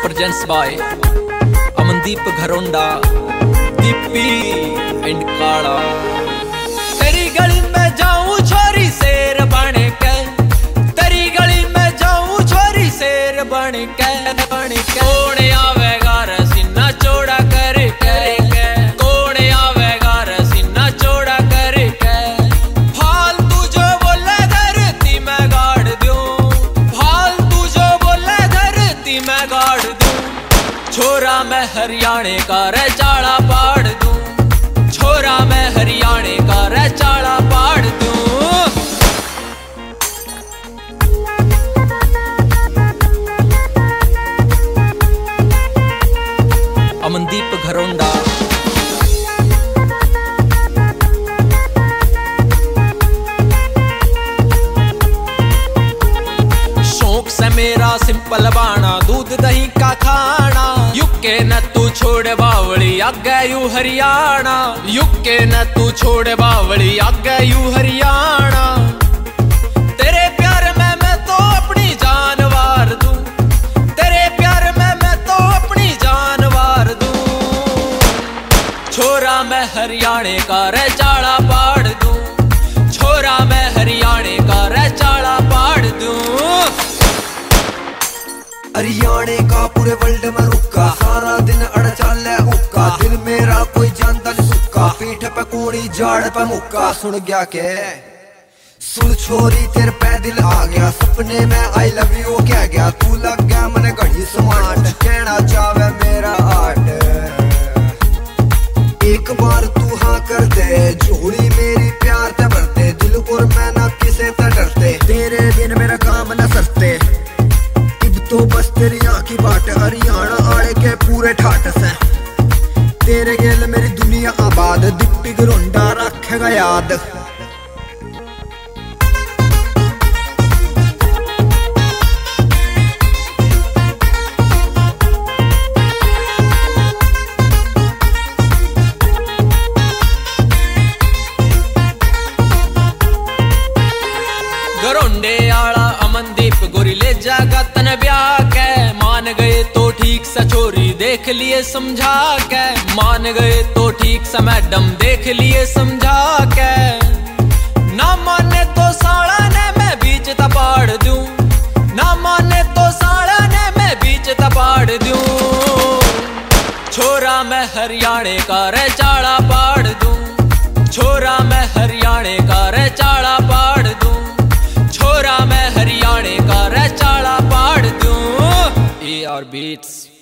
presents by Amandeep Gharonda, Dippy and Kala। तेरी गली में जाऊं छोरी शेर बन के, तेरी गली में जाऊं छोरी शेर बन के। कौन आवेगा रसीना चौड़ा करके, कौन आवेगा रसीना चौड़ा करके। फालतू जो बोले धरती में गाड़ दूं, फालतू जो बोले धरती में गाड़ दूं। छोरा मैं हरियाणे का रे चाड़ा पाड़ दूं, छोरा मैं हरियाणे का रे चाड़ा पाड़ दूं। अमनदीप घरोंडा। शौक से मेरा सिंपल बाना, दूध दही का खाना। युके न तू छोड़ बावली आगे यू हरियाणा, युके न तू छोड़ बावली आगे यू हरियाणा। तेरे प्यार में मैं तो अपनी जान वार दूं, तेरे प्यार में मैं तो अपनी जान वार दूं। छोरा मैं हरियाणे का रे चाड़ा पाड़ दूं, छोरा मैं हरियाणे का रे चाड़ा पाड़ दूं। हरियाणे का पूरे वर्ल्ड में रुका, सारा दिन अड़ चाले हुक्का। दिल मेरा कोई जानता नहीं सुक्का, पीठ पे कूड़ी जाड़ पे मुक्का। सुन गया के सुन छोरी तेरे पे दिल आ गया, सपने में आई लव यू कह गया। तू लग गया मने घड़ी स्मार्ट, कहना चाहे मेरा आर्ट। एक बार तू हाँ कर दे, झोली मेरी प्यार ते भरते। दिल और मैं ना किसे ते डरते, तेरे बिन मेरा काम न सरते। तो बस तेरी आँखी बाट, हरियाणा आड़े के पूरे ठाट से। तेरे गेल मेरी दुनिया आबाद, दिप्पी घरोंडा रखेगा याद। घरोंडे आला अमनदीप गोरी ले जागा तन ब्याह के। मान गए तो ठीक सा छोरी देख लिए समझा के, मान गए तो ठीक सा मैडम देख लिए समझा के। ना माने तो साला ने मैं बीच तपाड़ दूं, ना माने तो साला ने मैं बीच तपाड़ दूं। छोरा मैं हरियाणे का रे चाड़ा पाड़ दूं, छोरा मैं हरियाणे का रे चाड़ा पाड़ दूं। छोरा मैं हरियाणे का रे चाड़ा पाड़ दूं। AR Beats।